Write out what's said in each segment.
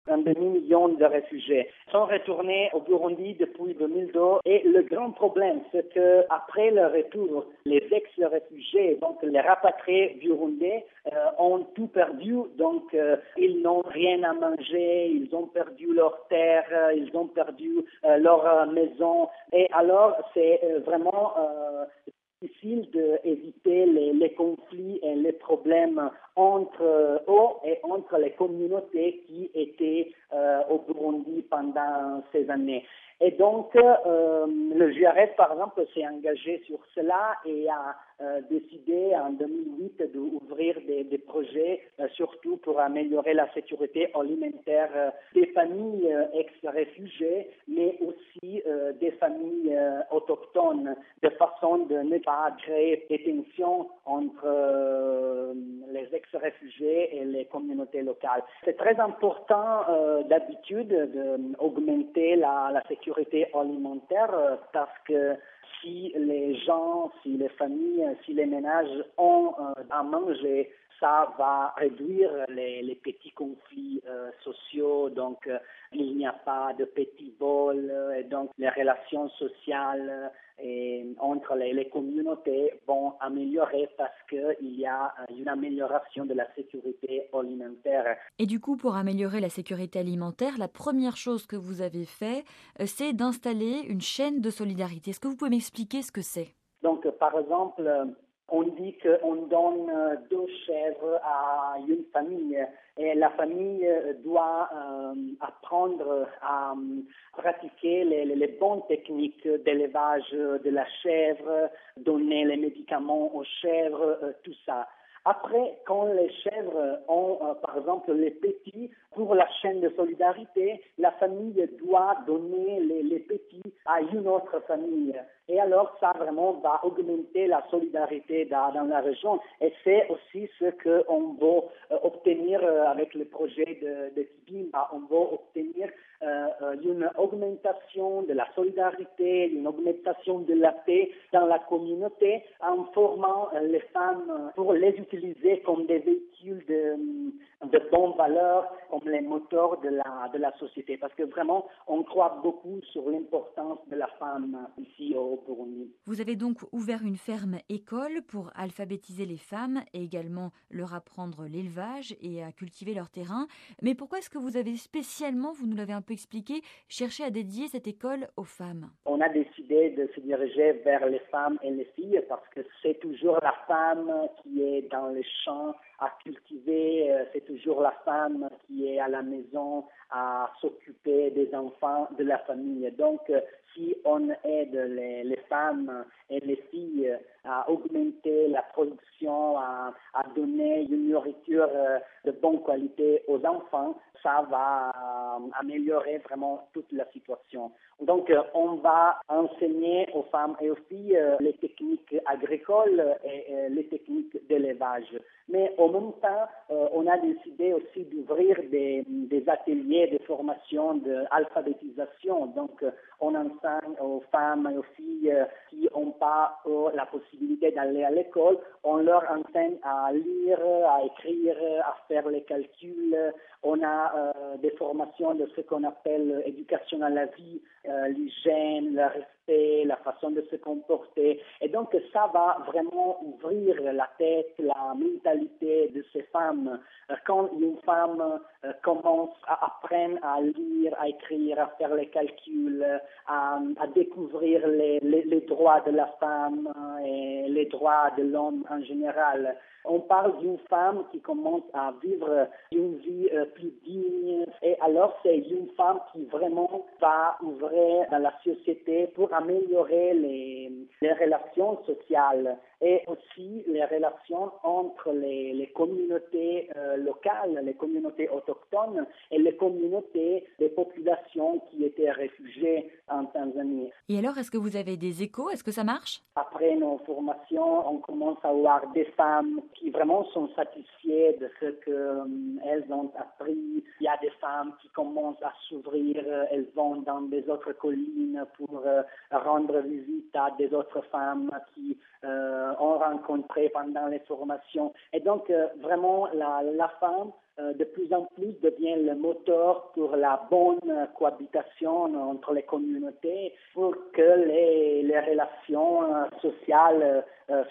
un demi-million de réfugiés sont retournés au Burundi depuis 2002. Et le grand problème, c'est qu'après le retour, les ex-réfugiés, donc les rapatriés burundais, ont tout perdu. Donc, ils n'ont rien à manger, ils ont perdu leur terre, ils ont perdu leur maison. Et alors, c'est vraiment difficile d'éviter les conflits et les problèmes entre eux et entre les communautés qui étaient au Burundi pendant ces années. Et donc, le JRS, par exemple, s'est engagé sur cela et a décidé en 2008 d'ouvrir des projets, surtout pour améliorer la sécurité alimentaire des familles ex-réfugiés, mais aussi des familles autochtones, de façon de ne pas créer des tensions entre les ex-réfugiés et les communautés locales. C'est très important d'habitude d'augmenter la sécurité alimentaire parce que si les gens, si les familles, si les ménages ont à manger, ça va réduire les petits conflits sociaux, donc il n'y a pas de petits vols, et donc les relations sociales entre les communautés vont améliorer parce qu'il y a une amélioration de la sécurité alimentaire. Et du coup, pour améliorer la sécurité alimentaire, la première chose que vous avez fait, c'est d'installer une chaîne de solidarité. Est-ce que vous pouvez m'expliquer ce que c'est ? Donc, par exemple, on dit qu'on donne 2 chèvres à une famille et la famille doit apprendre à pratiquer les bonnes techniques d'élevage de la chèvre, donner les médicaments aux chèvres, tout ça. Après, quand les chèvres ont, par exemple, les petits, pour la chaîne de solidarité, la famille doit donner les petits à une autre famille. Et alors, ça vraiment va augmenter la solidarité dans la région. Et c'est aussi ce qu'on veut obtenir avec le projet de Kibimba. On veut obtenir une augmentation de la solidarité, une augmentation de la paix dans la communauté en formant les femmes pour les utiliser comme des véhicules de bonnes valeurs, comme les moteurs de la société. Parce que vraiment, on croit beaucoup sur l'importance de la femme ici au Burundi. Vous avez donc ouvert une ferme-école pour alphabétiser les femmes et également leur apprendre l'élevage et à cultiver leur terrain. Mais pourquoi est-ce que vous avez spécialement, vous nous l'avez un peu expliqué, cherché à dédier cette école aux femmes ? On a décidé de se diriger vers les femmes et les filles parce que c'est toujours la femme qui est dans les champs à cultiver, c'est toujours la femme qui est à la maison à s'occuper des enfants, de la famille. Donc, si on aide les femmes et les filles à augmenter la production, à donner une nourriture de bonne qualité aux enfants, ça va améliorer vraiment toute la situation. Donc, on va enseigner aux femmes et aux filles les techniques agricoles et les techniques d'élevage. Mais en même temps, on a décidé aussi d'ouvrir des ateliers de formation d'alphabétisation. Donc, on enseigne aux femmes et aux filles qui n'ont pas la possibilité d'aller à l'école. On leur enseigne à lire, à écrire, à faire les calculs. On a des formations de ce qu'on appelle éducation à la vie, l'hygiène, le respect, la façon de se comporter. Et donc, ça va vraiment ouvrir la tête, la mentalité de ces femmes. Quand une femme commence à apprendre à lire, à écrire, à faire les calculs, à découvrir les droits de la femme et les droits de l'homme en général, on parle d'une femme qui commence à vivre une vie plus digne. Et alors, c'est une femme qui vraiment va ouvrir dans la société pour améliorer les relations sociales et aussi les relations entre les communautés locales, les communautés autochtones et les communautés des populations qui étaient réfugiées en Tanzanie. Et alors, est-ce que vous avez des échos ? Est-ce que ça marche ? Après nos formations, on commence à voir des femmes qui vraiment sont satisfaites de ce qu'elles ont appris. Il y a des femmes femmes qui commencent à s'ouvrir, elles vont dans des autres collines pour rendre visite à des autres femmes qui ont rencontré pendant les formations. Et donc, vraiment, la femme, de plus en plus, devient le moteur pour la bonne cohabitation entre les communautés, pour que les relations sociales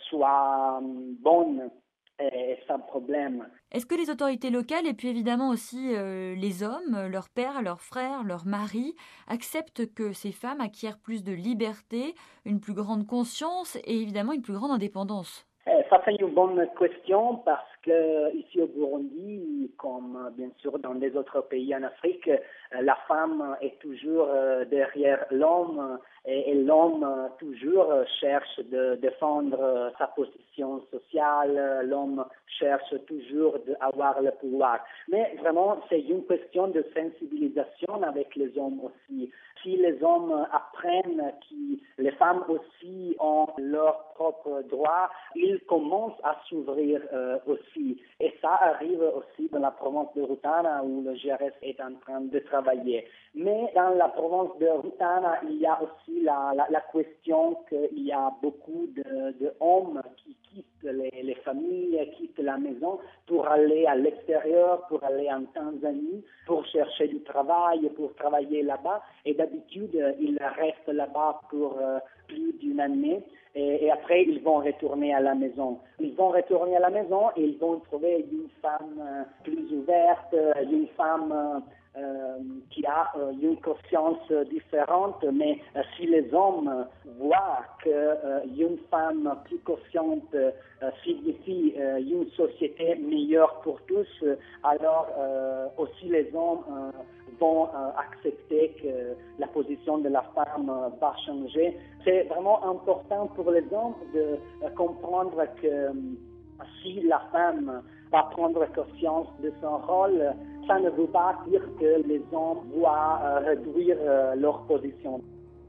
soient bonnes et sans problème. Est-ce que les autorités locales et puis évidemment aussi les hommes, leurs pères, leurs frères, leurs maris, acceptent que ces femmes acquièrent plus de liberté, une plus grande conscience et évidemment une plus grande indépendance? Ça, c'est une bonne question parce que ici au Burundi, comme bien sûr dans les autres pays en Afrique, la femme est toujours derrière l'homme et l'homme toujours cherche de défendre sa position sociale, l'homme cherche toujours d'avoir le pouvoir. Mais vraiment, c'est une question de sensibilisation avec les hommes aussi. Si les hommes apprennent que les femmes aussi ont leurs propres droits, ils commencent à s'ouvrir aussi. Et ça arrive aussi dans la province de Rutana où le GRS est en train de travailler. Mais dans la province de Rutana, il y a aussi la question qu'il y a beaucoup d'hommes qui quittent les familles, quittent la maison pour aller à l'extérieur, pour aller en Tanzanie, pour chercher du travail, pour travailler là-bas. Et d'habitude, ils restent là-bas pour plus d'une année. Et après, ils vont retourner à la maison. Ils vont retourner à la maison et ils vont trouver une femme plus ouverte, une femme qui a une conscience différente, mais si les hommes voient qu'une femme plus consciente signifie une société meilleure pour tous, alors aussi les hommes vont accepter que la position de la femme va changer. C'est vraiment important pour les hommes de comprendre que si la femme va prendre conscience de son rôle, ça ne veut pas dire que les hommes doivent réduire leur position.